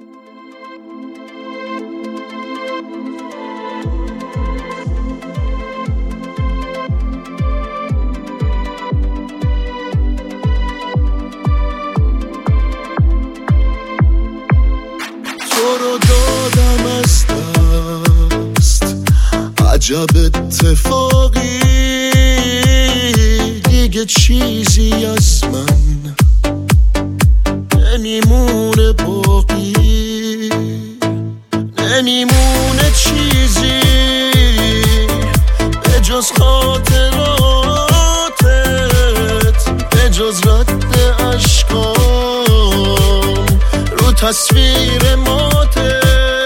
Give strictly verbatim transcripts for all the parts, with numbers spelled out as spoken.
تو رو دادم از دست، عجب اتفاقی، دیگه چیزی از من نمیمونه باقی، نمیمونه چیزی به جز خاطراتت، به جز رد اشکام رو تصویر ماته.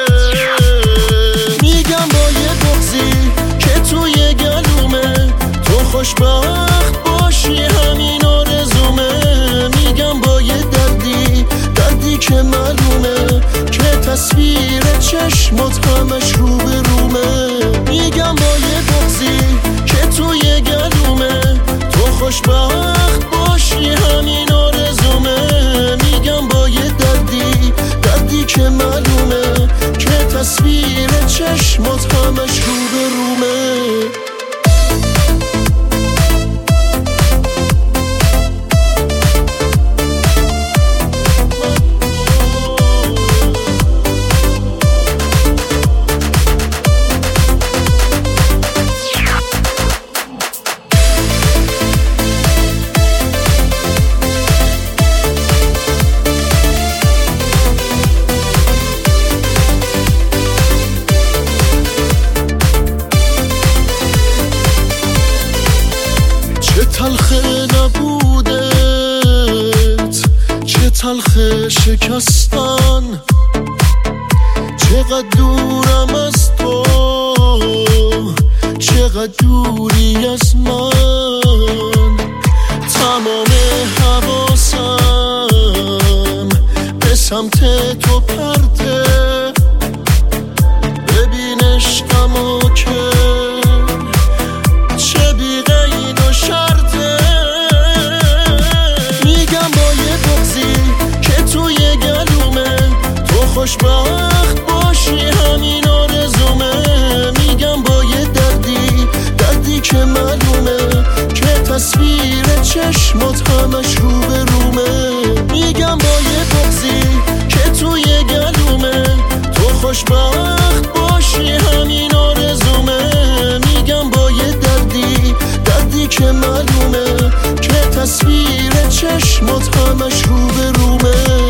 میگم با یه بغضی که توی گلومه، تو خوشبخت باشی همین آرزومه. میگم با یه دردی، دردی که معلومه که تصویر چشمات همش رو به رومه. میگم با یه بغضی که توی گلومه، تو خوشبخت باشی همین آرزومه. میگم با یه دردی، دردی که معلومه که تصویر چشمات همش رو به رومه. چه تلخه نبودت، چه تلخه شکستن، چقدر دورم از تو، چقدر دوری از من. تمام حواسم به سمت تو پرته، ببین عشقمو که چه بی قید و شرطه. میگم با یه بغضی که توی گلومه، تو خوشبخت باشی همین آرزومه. میگم با یه دردی، دردی که معلومه که تصویر چشمات همش رو به رومه. میگم با یه بغضی که توی گلومه، تو خوشبخت باشی همین آرزومه. میگم با یه دردی، دردی که معلومه که تصویر چشمات همش رو به رومه.